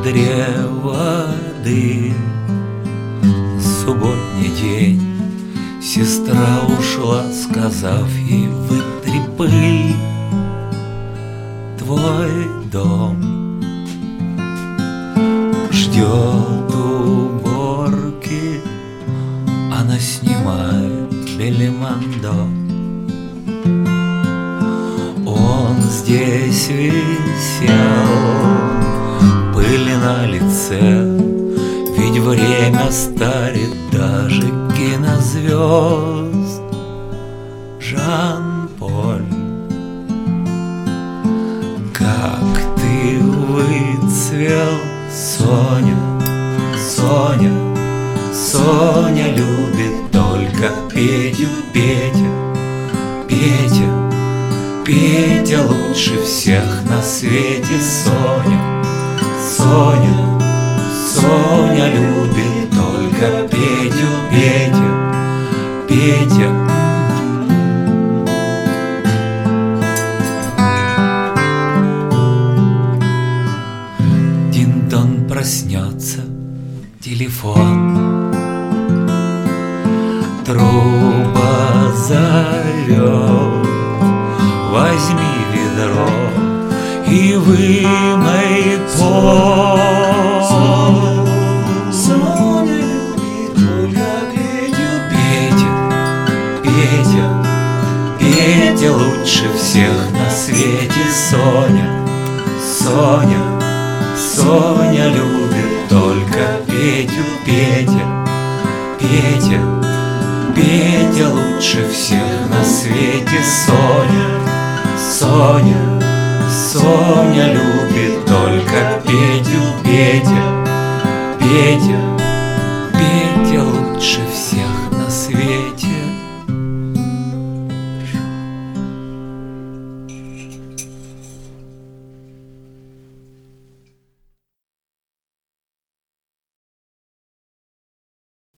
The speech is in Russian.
ведре воды. Субботний день, сестра ушла, сказав ей: вытри пыль, твой дом ждет уборки. Она снимает белимондо. Он здесь висел, пыли на лице, ведь время старит даже кинозвезд. Жан-Поль, как ты выцвел, Соня, Соня, Соня любит только Петю, Петя, Петя, Петя лучше всех на свете. Соня, Соня, Соня любит только Петю, Петя, Петя. Дин-дон проснется, телефон, труба зовет: возьми ведро и вымой пол. Соня любит только Петю, Петя, Петя, Петя лучше всех на свете. Соня, Соня, Соня любит только Петю, Петя, Петя, Петя лучше всех на свете. Соня, Соня, Соня любит только Петю, Петя, Петя.